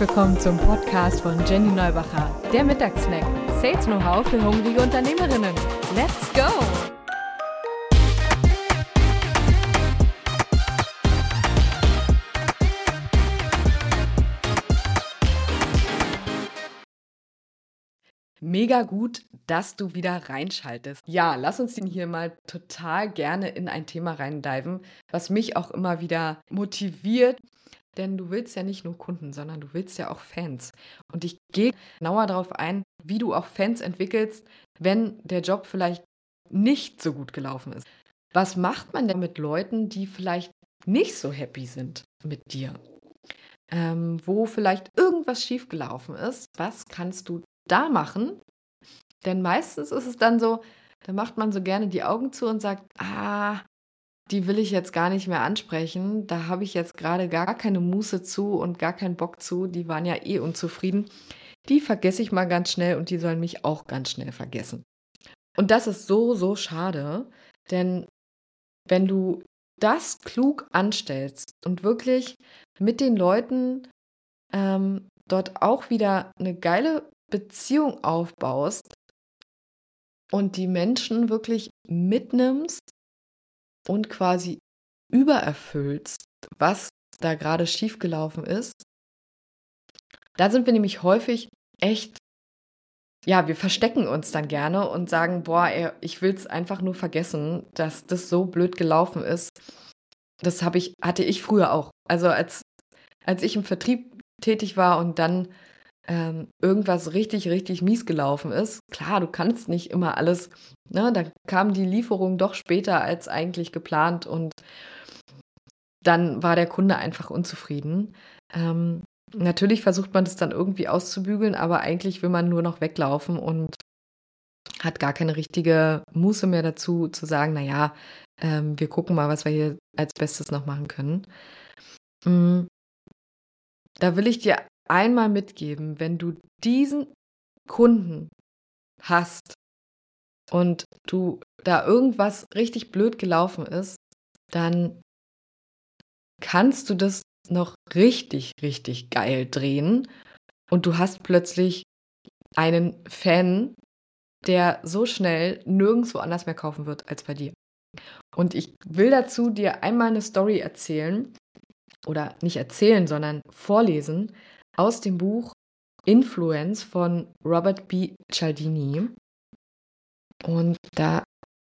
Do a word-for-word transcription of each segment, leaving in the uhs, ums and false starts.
willkommen zum Podcast von Jenny Neubacher, der Mittagssnack. Sales Know-how für hungrige Unternehmerinnen. Let's go! Mega gut, dass du wieder reinschaltest. Ja, lass uns den hier mal total gerne in ein Thema reindiven, was mich auch immer wieder motiviert. Denn du willst ja nicht nur Kunden, sondern du willst ja auch Fans. Und ich gehe genauer darauf ein, wie du auch Fans entwickelst, wenn der Job vielleicht nicht so gut gelaufen ist. Was macht man denn mit Leuten, die vielleicht nicht so happy sind mit dir? Ähm, wo vielleicht irgendwas schiefgelaufen ist? Was kannst du da machen? Denn meistens ist es dann so, da macht man so gerne die Augen zu und sagt, ah, die will ich jetzt gar nicht mehr ansprechen. Da habe ich jetzt gerade gar keine Muße zu und gar keinen Bock zu. Die waren ja eh unzufrieden. Die vergesse ich mal ganz schnell und die sollen mich auch ganz schnell vergessen. Und das ist so, so schade, denn wenn du das klug anstellst und wirklich mit den Leuten ähm, dort auch wieder eine geile Beziehung aufbaust und die Menschen wirklich mitnimmst und quasi übererfüllst, was da gerade schiefgelaufen ist, da sind wir nämlich häufig echt, ja, wir verstecken uns dann gerne und sagen, boah, ey, ich will es einfach nur vergessen, dass das so blöd gelaufen ist. Das habe ich, hatte ich früher auch. Also als, als ich im Vertrieb tätig war und dann ähm, irgendwas richtig, richtig mies gelaufen ist, klar, du kannst nicht immer alles, ne, da kam die Lieferung doch später als eigentlich geplant und dann war der Kunde einfach unzufrieden. Ähm, natürlich versucht man das dann irgendwie auszubügeln, aber eigentlich will man nur noch weglaufen und hat gar keine richtige Muße mehr dazu, zu sagen, naja, ähm, wir gucken mal, was wir hier als Bestes noch machen können. Mm, Da will ich dir einmal mitgeben, wenn du diesen Kunden hast und du da irgendwas richtig blöd gelaufen ist, dann kannst du das noch richtig, richtig geil drehen und du hast plötzlich einen Fan, der so schnell nirgendwo anders mehr kaufen wird als bei dir. Und ich will dazu dir einmal eine Story erzählen oder nicht erzählen, sondern vorlesen aus dem Buch Influence von Robert B. Cialdini. Und da,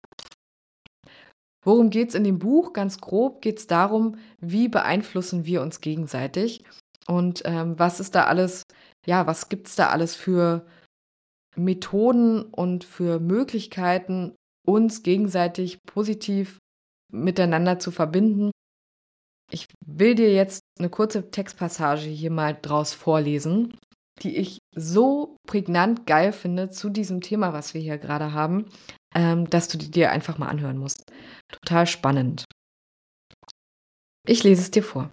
worum geht es in dem Buch? Ganz grob geht es darum, wie beeinflussen wir uns gegenseitig und ähm, was ist da alles, ja, was gibt es da alles für Methoden und für Möglichkeiten, uns gegenseitig positiv miteinander zu verbinden. Ich will dir jetzt eine kurze Textpassage hier mal draus vorlesen, die ich so prägnant geil finde zu diesem Thema, was wir hier gerade haben, ähm, dass du die dir einfach mal anhören musst. Total spannend. Ich lese es dir vor.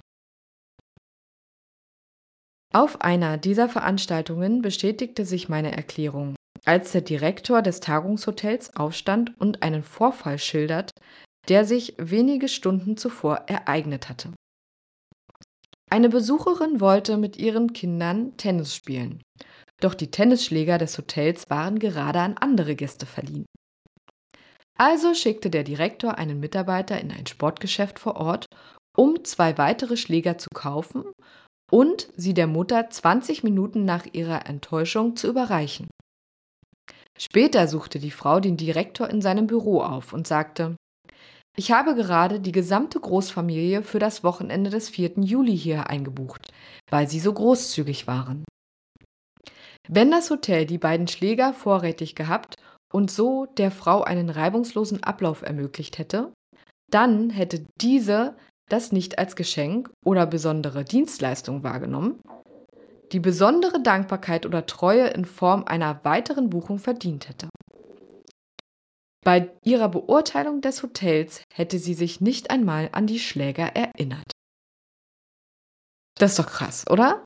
Auf einer dieser Veranstaltungen bestätigte sich meine Erklärung, als der Direktor des Tagungshotels aufstand und einen Vorfall schildert, der sich wenige Stunden zuvor ereignet hatte. Eine Besucherin wollte mit ihren Kindern Tennis spielen, doch die Tennisschläger des Hotels waren gerade an andere Gäste verliehen. Also schickte der Direktor einen Mitarbeiter in ein Sportgeschäft vor Ort, um zwei weitere Schläger zu kaufen und sie der Mutter zwanzig Minuten nach ihrer Enttäuschung zu überreichen. Später suchte die Frau den Direktor in seinem Büro auf und sagte: Ich habe gerade die gesamte Großfamilie für das Wochenende des vierten Juli hier eingebucht, weil sie so großzügig waren. Wenn das Hotel die beiden Schläger vorrätig gehabt und so der Frau einen reibungslosen Ablauf ermöglicht hätte, dann hätte diese das nicht als Geschenk oder besondere Dienstleistung wahrgenommen, die besondere Dankbarkeit oder Treue in Form einer weiteren Buchung verdient hätte. Bei ihrer Beurteilung des Hotels hätte sie sich nicht einmal an die Schläger erinnert. Das ist doch krass, oder?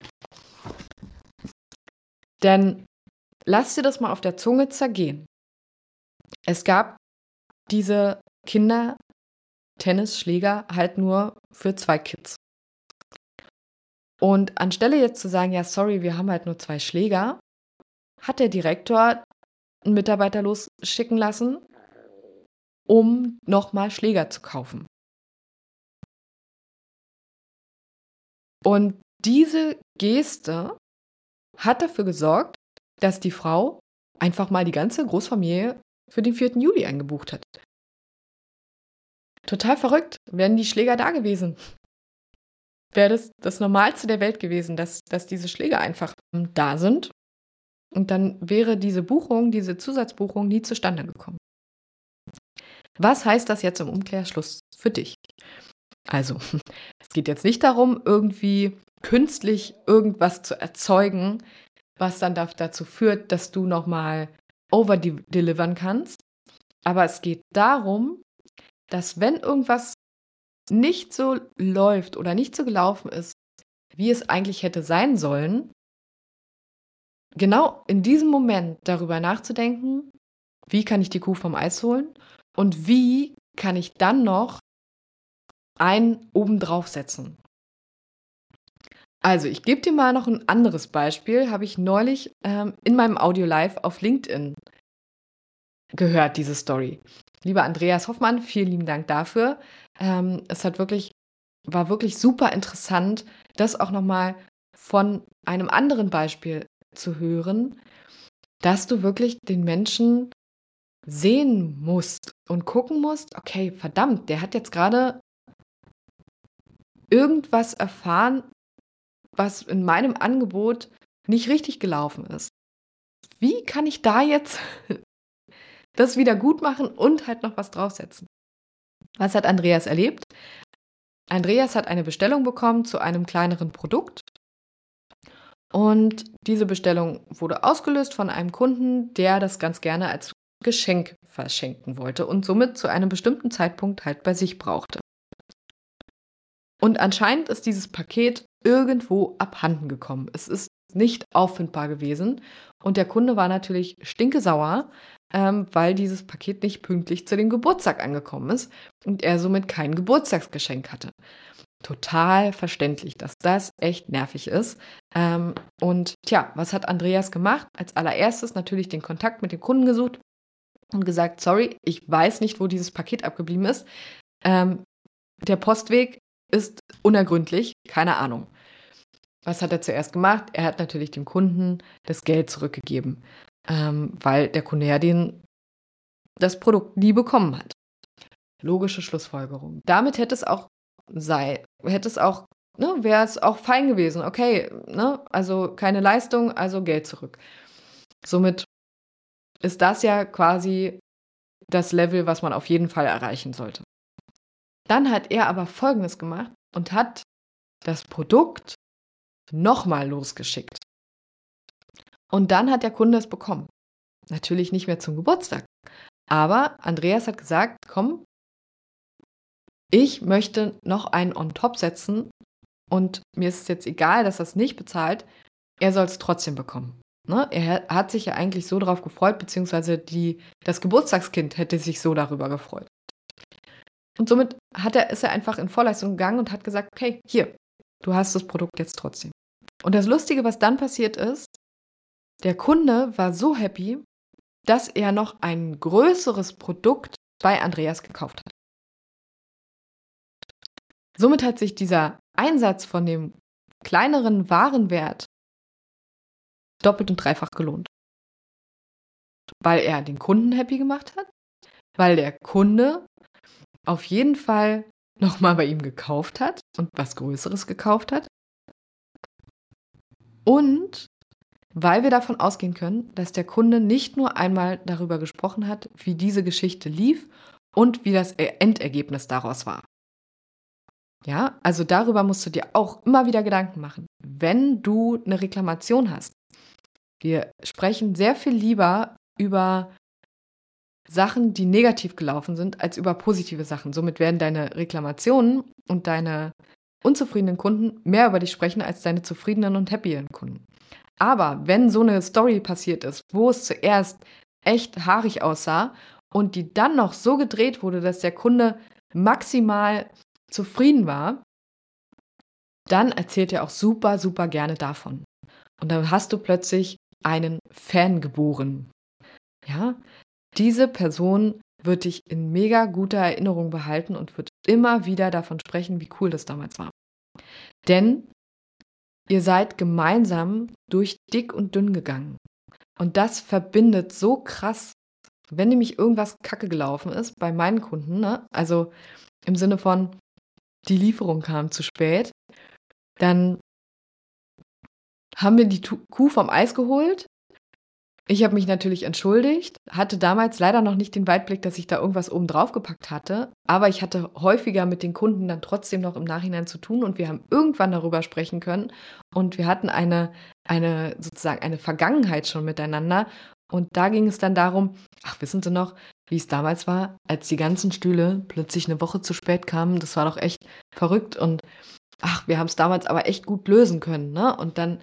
Denn lass dir das mal auf der Zunge zergehen. Es gab diese Kinder-Tennisschläger halt nur für zwei Kids. Und anstelle jetzt zu sagen, ja, sorry, wir haben halt nur zwei Schläger, hat der Direktor einen Mitarbeiter losschicken lassen, um nochmal Schläger zu kaufen. Und diese Geste hat dafür gesorgt, dass die Frau einfach mal die ganze Großfamilie für den vierten Juli eingebucht hat. Total verrückt, wären die Schläger da gewesen. Wäre das das Normalste der Welt gewesen, dass, dass diese Schläger einfach da sind. Und dann wäre diese Buchung, diese Zusatzbuchung nie zustande gekommen. Was heißt das jetzt im Umkehrschluss für dich? Also, es geht jetzt nicht darum, irgendwie künstlich irgendwas zu erzeugen, was dann dazu führt, dass du nochmal overdelivern kannst. Aber es geht darum, dass wenn irgendwas nicht so läuft oder nicht so gelaufen ist, wie es eigentlich hätte sein sollen, genau in diesem Moment darüber nachzudenken, wie kann ich die Kuh vom Eis holen und wie kann ich dann noch einen obendrauf setzen. Also, ich gebe dir mal noch ein anderes Beispiel, habe ich neulich ähm, in meinem Audio-Live auf LinkedIn gehört, diese Story. Lieber Andreas Hoffmann, vielen lieben Dank dafür. Ähm, es hat wirklich, war wirklich super interessant, das auch nochmal von einem anderen Beispiel zu hören, dass du wirklich den Menschen sehen musst und gucken musst, okay, verdammt, der hat jetzt gerade irgendwas erfahren, was in meinem Angebot nicht richtig gelaufen ist. Wie kann ich da jetzt das wieder gut machen und halt noch was draufsetzen? Was hat Andreas erlebt? Andreas hat eine Bestellung bekommen zu einem kleineren Produkt und diese Bestellung wurde ausgelöst von einem Kunden, der das ganz gerne als Geschenk verschenken wollte und somit zu einem bestimmten Zeitpunkt halt bei sich brauchte. Und anscheinend ist dieses Paket irgendwo abhanden gekommen. Es ist nicht auffindbar gewesen und der Kunde war natürlich stinkesauer, ähm, weil dieses Paket nicht pünktlich zu dem Geburtstag angekommen ist und er somit kein Geburtstagsgeschenk hatte. Total verständlich, dass das echt nervig ist. Ähm, und tja, was hat Andreas gemacht? Als allererstes natürlich den Kontakt mit dem Kunden gesucht und gesagt, sorry, ich weiß nicht, wo dieses Paket abgeblieben ist. Ähm, der Postweg ist unergründlich, keine Ahnung. Was hat er zuerst gemacht? Er hat natürlich dem Kunden das Geld zurückgegeben, ähm, weil der Kunde ja den, das Produkt nie bekommen hat. Logische Schlussfolgerung. Damit hätte es auch sei, hätte es auch, ne, wäre es auch fein gewesen. Okay, ne, also keine Leistung, also Geld zurück. Somit ist das ja quasi das Level, was man auf jeden Fall erreichen sollte. Dann hat er aber Folgendes gemacht und hat das Produkt nochmal losgeschickt. Und dann hat der Kunde es bekommen. Natürlich nicht mehr zum Geburtstag. Aber Andreas hat gesagt, komm, ich möchte noch einen on top setzen und mir ist es jetzt egal, dass er es nicht bezahlt, er soll es trotzdem bekommen. Ne? Er hat sich ja eigentlich so darauf gefreut, beziehungsweise die, das Geburtstagskind hätte sich so darüber gefreut. Und somit hat er, ist er einfach in Vorleistung gegangen und hat gesagt, okay, hier, du hast das Produkt jetzt trotzdem. Und das Lustige, was dann passiert ist, der Kunde war so happy, dass er noch ein größeres Produkt bei Andreas gekauft hat. Somit hat sich dieser Einsatz von dem kleineren Warenwert doppelt und dreifach gelohnt. Weil er den Kunden happy gemacht hat, weil der Kunde auf jeden Fall nochmal bei ihm gekauft hat und was Größeres gekauft hat. Und weil wir davon ausgehen können, dass der Kunde nicht nur einmal darüber gesprochen hat, wie diese Geschichte lief und wie das Endergebnis daraus war. Ja, also darüber musst du dir auch immer wieder Gedanken machen, wenn du eine Reklamation hast. Wir sprechen sehr viel lieber über Sachen, die negativ gelaufen sind, als über positive Sachen. Somit werden deine Reklamationen und deine unzufriedenen Kunden mehr über dich sprechen, als deine zufriedenen und happyen Kunden. Aber wenn so eine Story passiert ist, wo es zuerst echt haarig aussah und die dann noch so gedreht wurde, dass der Kunde maximal zufrieden war, dann erzählt er auch super, super gerne davon. Und dann hast du plötzlich einen Fan geboren. Ja, diese Person wird dich in mega guter Erinnerung behalten und wird immer wieder davon sprechen, wie cool das damals war. Denn ihr seid gemeinsam durch dick und dünn gegangen. Und das verbindet so krass, wenn nämlich irgendwas kacke gelaufen ist bei meinen Kunden, ne? Also im Sinne von, die Lieferung kam zu spät, dann haben wir die Kuh vom Eis geholt. Ich habe mich natürlich entschuldigt, hatte damals leider noch nicht den Weitblick, dass ich da irgendwas oben drauf gepackt hatte, aber ich hatte häufiger mit den Kunden dann trotzdem noch im Nachhinein zu tun und wir haben irgendwann darüber sprechen können und wir hatten eine, eine sozusagen eine Vergangenheit schon miteinander und da ging es dann darum, ach, wissen Sie noch, wie es damals war, als die ganzen Stühle plötzlich eine Woche zu spät kamen, das war doch echt verrückt und ach, wir haben es damals aber echt gut lösen können, ne? Und dann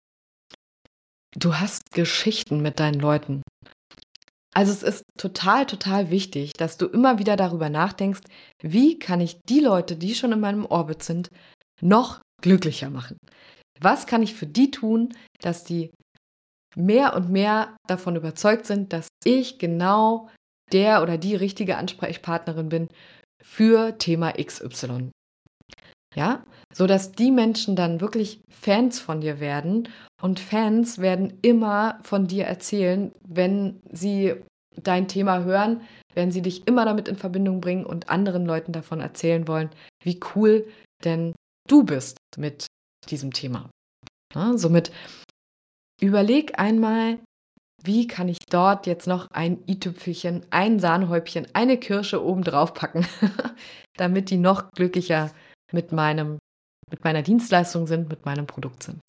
du hast Geschichten mit deinen Leuten. Also es ist total, total wichtig, dass du immer wieder darüber nachdenkst, wie kann ich die Leute, die schon in meinem Orbit sind, noch glücklicher machen? Was kann ich für die tun, dass die mehr und mehr davon überzeugt sind, dass ich genau der oder die richtige Ansprechpartnerin bin für Thema X Y. Ja, sodass die Menschen dann wirklich Fans von dir werden und Fans werden immer von dir erzählen, wenn sie dein Thema hören, werden sie dich immer damit in Verbindung bringen und anderen Leuten davon erzählen wollen, wie cool denn du bist mit diesem Thema. Ja, somit überleg einmal, wie kann ich dort jetzt noch ein i-Tüpfelchen, ein Sahnehäubchen, eine Kirsche oben drauf packen, damit die noch glücklicher mit meinem, mit meiner Dienstleistung sind, mit meinem Produkt sind.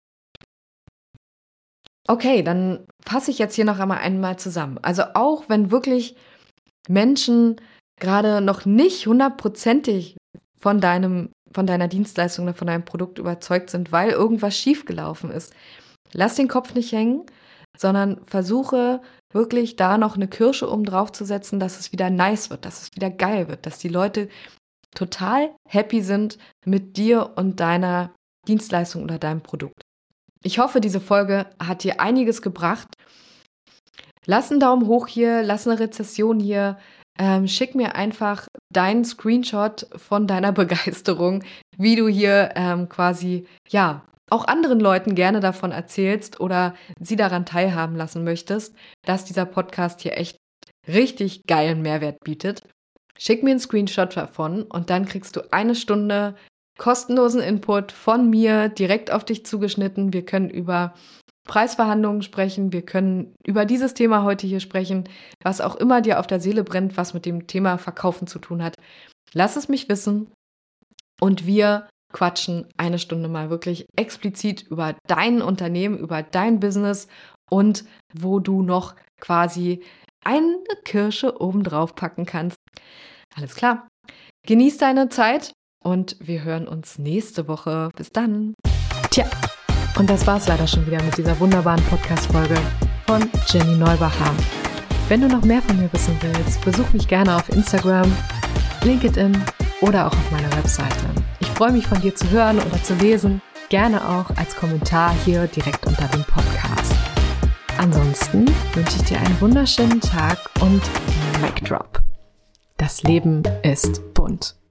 Okay, dann fasse ich jetzt hier noch einmal einmal zusammen. Also auch wenn wirklich Menschen gerade noch nicht hundertprozentig von deinem, von deiner Dienstleistung oder von deinem Produkt überzeugt sind, weil irgendwas schiefgelaufen ist, lass den Kopf nicht hängen, sondern versuche wirklich da noch eine Kirsche oben drauf zu setzen, dass es wieder nice wird, dass es wieder geil wird, dass die Leute total happy sind mit dir und deiner Dienstleistung oder deinem Produkt. Ich hoffe, diese Folge hat dir einiges gebracht. Lass einen Daumen hoch hier, lass eine Rezession hier, ähm, schick mir einfach deinen Screenshot von deiner Begeisterung, wie du hier ähm, quasi, ja, auch anderen Leuten gerne davon erzählst oder sie daran teilhaben lassen möchtest, dass dieser Podcast hier echt richtig geilen Mehrwert bietet. Schick mir einen Screenshot davon und dann kriegst du eine Stunde kostenlosen Input von mir direkt auf dich zugeschnitten. Wir können über Preisverhandlungen sprechen, wir können über dieses Thema heute hier sprechen, was auch immer dir auf der Seele brennt, was mit dem Thema Verkaufen zu tun hat. Lass es mich wissen und wir quatschen eine Stunde mal wirklich explizit über dein Unternehmen, über dein Business und wo du noch quasi eine Kirsche oben drauf packen kannst. Alles klar. Genieß deine Zeit und wir hören uns nächste Woche. Bis dann. Tja, und das war's leider schon wieder mit dieser wunderbaren Podcast-Folge von Jenny Neubacher. Wenn du noch mehr von mir wissen willst, besuch mich gerne auf Instagram, LinkedIn oder auch auf meiner Webseite. Ich freue mich, von dir zu hören oder zu lesen. Gerne auch als Kommentar hier direkt unter dem Podcast. Ansonsten wünsche ich dir einen wunderschönen Tag und Mic Drop. Das Leben ist bunt.